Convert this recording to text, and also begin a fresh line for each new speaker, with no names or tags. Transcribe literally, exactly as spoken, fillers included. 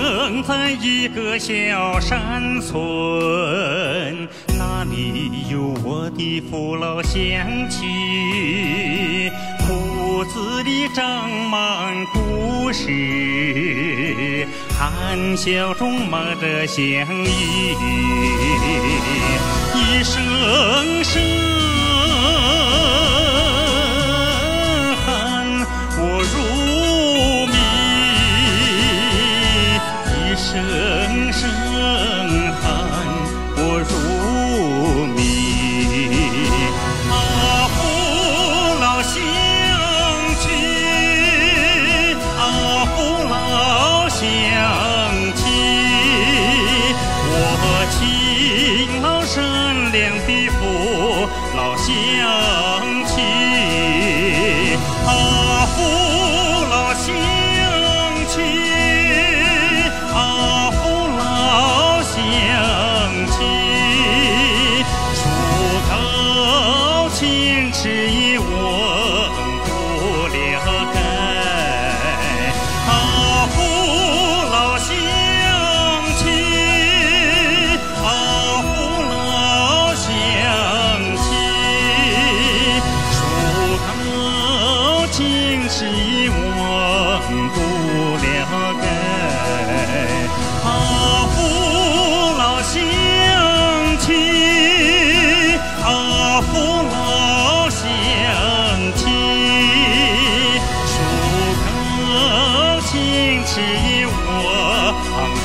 生在一个小山村，那里有我的父老乡亲，胡子里长满故事，含笑中冒着香意，一声声喊我入迷，一声声喊我入迷。啊，父老乡亲，啊，父老乡亲，我勤劳善良的父老乡亲，啊，父老乡亲，啊，父老乡亲，树高千尺我不了解，啊，父老乡亲，啊，父老乡亲，树高千尺我不了解，啊，父老乡亲，啊，父老乡亲，树高千尺我